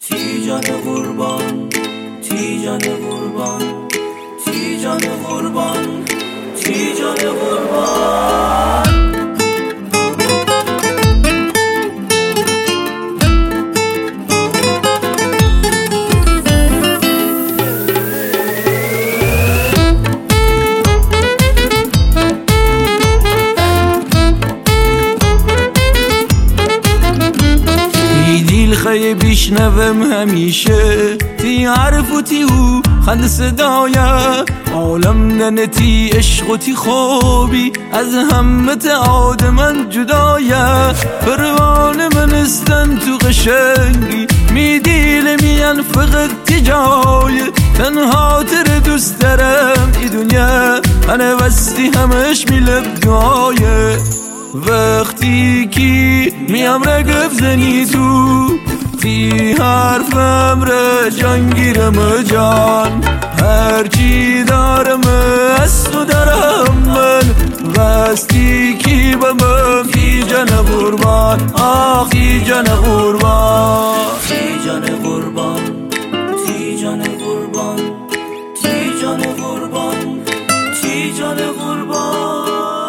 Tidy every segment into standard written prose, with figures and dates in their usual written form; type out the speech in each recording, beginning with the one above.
تیجان قربان، تیجان قربان، تیجان قربان، تیجان قربان. خیلی بیشنوم همیشه تی حرف و تی او خند صدایم عالم ننتی عشق و تی خوبی از همت آدمن جدایم پروانه من استن تو قشنگی میدیل میان فقط تی جای تنها تر دوست دارم ای دنیا انا وستی همش میلب دعایه وقتی کی میام رقب زنی تو تی حرفم را جان گیرم جان هرچی دارم از تو دارم من وقتی کی بمم تی جان قربان آخ تی جان قربان تی جان قربان تی جان قربان تی جان قربان تی جان قربان.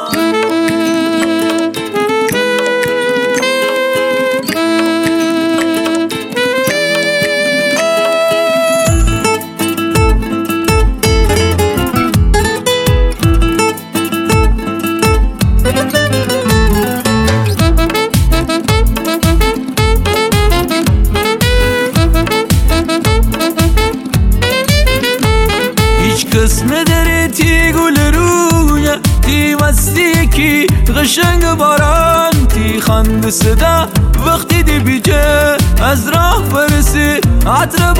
قسم داره تی گل رویا تی مستی کی قشنگ باران تی خند صدا وقتی دی بیجه از راه برسی عطر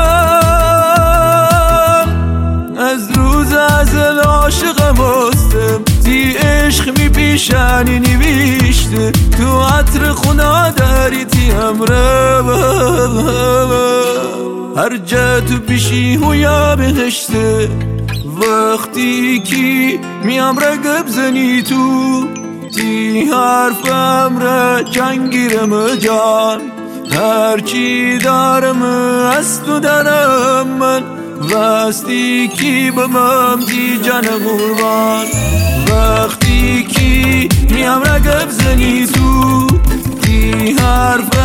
بهاران از روز ازل عاشقم هستم تی عشق می پیشانی نویشته تو عطر خونه داری تی همراه هر جا تو پیشی هویا بهشته وقتی کی میام رقب زنی تو تی حرفم را جان گیرم جان هرچی دارم از تو دارم من وقتی کی بمم تی جان قربان وقتی کی میام رقب زنی تو تی حرف